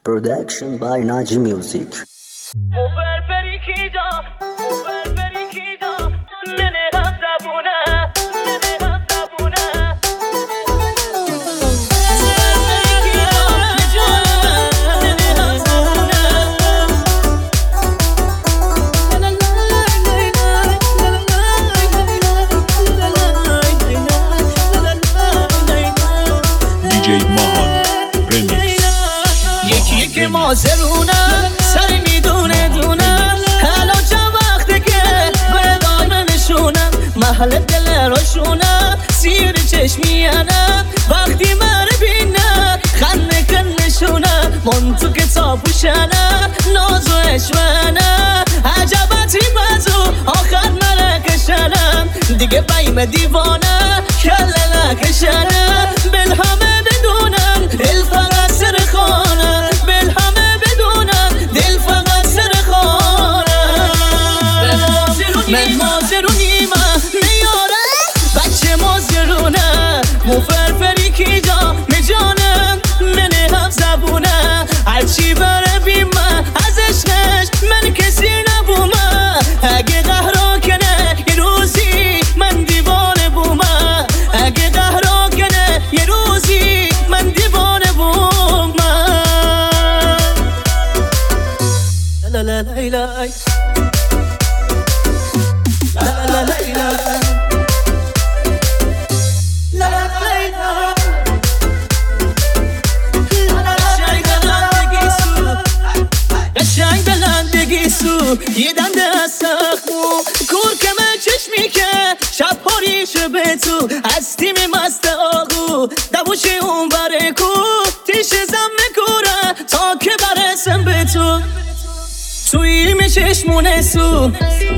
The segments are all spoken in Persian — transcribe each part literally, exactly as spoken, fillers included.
Production by Naji Music. که مازرونه سر میدونه دونه حالا چه وقته که بدان نشونم محل دل روشونه سیر چشمیانه وقتی من بینه خنده کن نشونه من تو کتاب پوشنه ناز و اشوانه عجبتی مزو آخر ملکشنم دیگه بیم دیوانه کله نکشنه بل همه بدونم دل فقط سر خانه بل همه بدونم دل فقط سر خانه من مازرونیم میاره بچه مازرونه مو فرفری کی جا میجانم منه هم زبونه هرچی بره بیمه ازش نش من کسی نبومه اگه قهرا کنه یه روزی من دیوانه بومه اگه قهرا کنه یه روزی من دیوانه بومه لا لا لا لا لا لا لا یه دنده از سخمو کور که من چشمی که شب پاریشه به تو از تیم مست آقو دوشه اون بره کو تیش زم میکوره تا که برسم به تو توی می چشمونه سو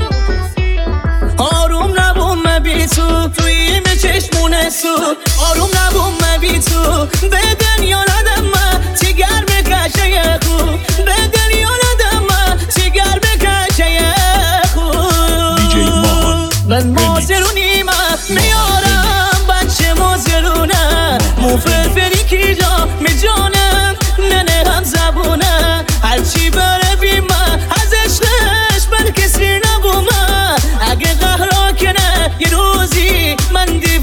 آروم نبوم بی تو توی می چشمونه سو آروم نبوم بی تو به دنیا ندم من تیگر بکشه یه خو به دنیا ندم من تیگر بکشه یه خو من مازرونیم میارم بچه مازرونه مو فرفری کی جا میجانم منه هم زبونه هرچی بره بیمه ازش نش من کسی نبومه اگه قهرا کنه یه روزی من دی